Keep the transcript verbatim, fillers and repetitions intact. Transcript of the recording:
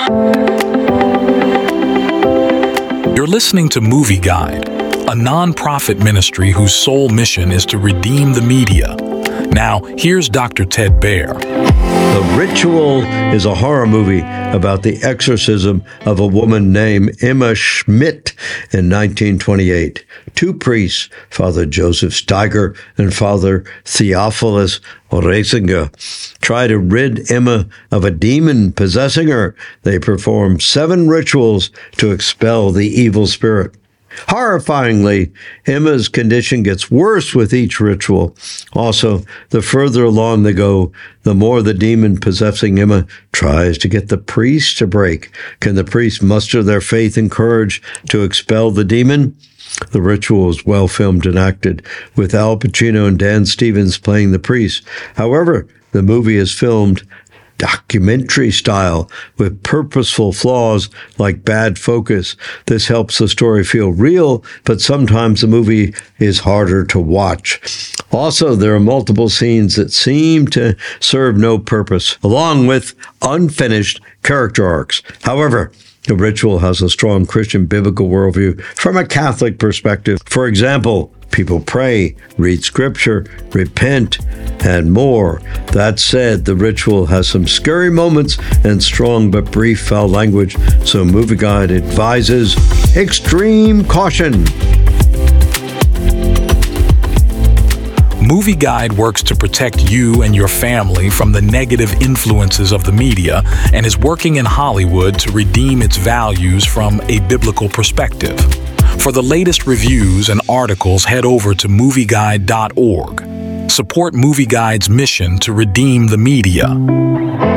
You're listening to Movie Guide, a non-profit ministry whose sole mission is to redeem the media. Now, here's Doctor Ted Baehr. The Ritual is a horror movie about the exorcism of a woman named Emma Schmidt in nineteen twenty-eight. Two priests, Father Joseph Steiger and Father Theophilus Reisinger, try to rid Emma of a demon possessing her. They perform seven rituals to expel the evil spirit. Horrifyingly, Emma's condition gets worse with each ritual. Also, the further along they go, the more the demon possessing Emma tries to get the priest to break. Can the priest muster their faith and courage to expel the demon? The ritual is well filmed and acted, with Al Pacino and Dan Stevens playing the priest. However, the movie is filmed documentary style with purposeful flaws like bad focus. This helps the story feel real, but sometimes the movie is harder to watch. Also, there are multiple scenes that seem to serve no purpose, along with unfinished character arcs. However, The Ritual has a strong Christian biblical worldview from a Catholic perspective. For example, people pray, read scripture, repent, and more. That said, The Ritual has some scary moments and strong but brief foul language, so Movie Guide advises extreme caution. Movie Guide works to protect you and your family from the negative influences of the media and is working in Hollywood to redeem its values from a biblical perspective. For the latest reviews and articles, head over to movie guide dot org. Support Movie Guide's mission to redeem the media.